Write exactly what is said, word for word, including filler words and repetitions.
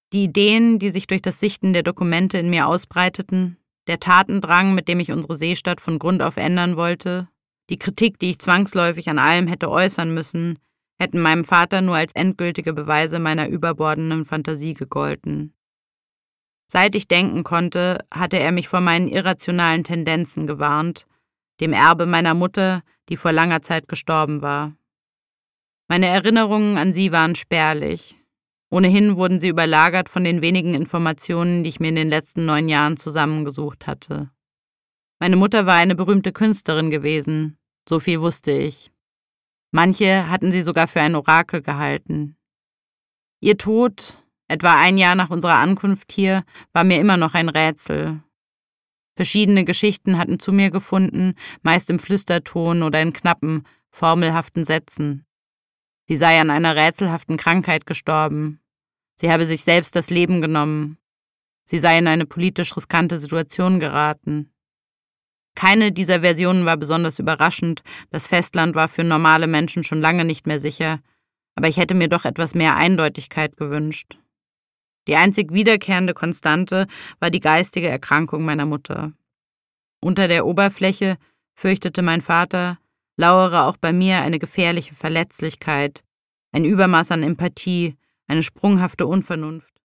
Die Ideen, die sich durch das Sichten der Dokumente in mir ausbreiteten, der Tatendrang, mit dem ich unsere Seestadt von Grund auf ändern wollte, die Kritik, die ich zwangsläufig an allem hätte äußern müssen, hätten meinem Vater nur als endgültige Beweise meiner überbordenden Fantasie gegolten. Seit ich denken konnte, hatte er mich vor meinen irrationalen Tendenzen gewarnt, dem Erbe meiner Mutter, die vor langer Zeit gestorben war. Meine Erinnerungen an sie waren spärlich. Ohnehin wurden sie überlagert von den wenigen Informationen, die ich mir in den letzten neun Jahren zusammengesucht hatte. Meine Mutter war eine berühmte Künstlerin gewesen, so viel wusste ich. Manche hatten sie sogar für ein Orakel gehalten. Ihr Tod, etwa ein Jahr nach unserer Ankunft hier, war mir immer noch ein Rätsel. Verschiedene Geschichten hatten zu mir gefunden, meist im Flüsterton oder in knappen, formelhaften Sätzen. Sie sei an einer rätselhaften Krankheit gestorben. Sie habe sich selbst das Leben genommen. Sie sei in eine politisch riskante Situation geraten. Keine dieser Versionen war besonders überraschend, das Festland war für normale Menschen schon lange nicht mehr sicher, aber ich hätte mir doch etwas mehr Eindeutigkeit gewünscht. Die einzig wiederkehrende Konstante war die geistige Erkrankung meiner Mutter. Unter der Oberfläche, fürchtete mein Vater, lauere auch bei mir eine gefährliche Verletzlichkeit, ein Übermaß an Empathie, eine sprunghafte Unvernunft.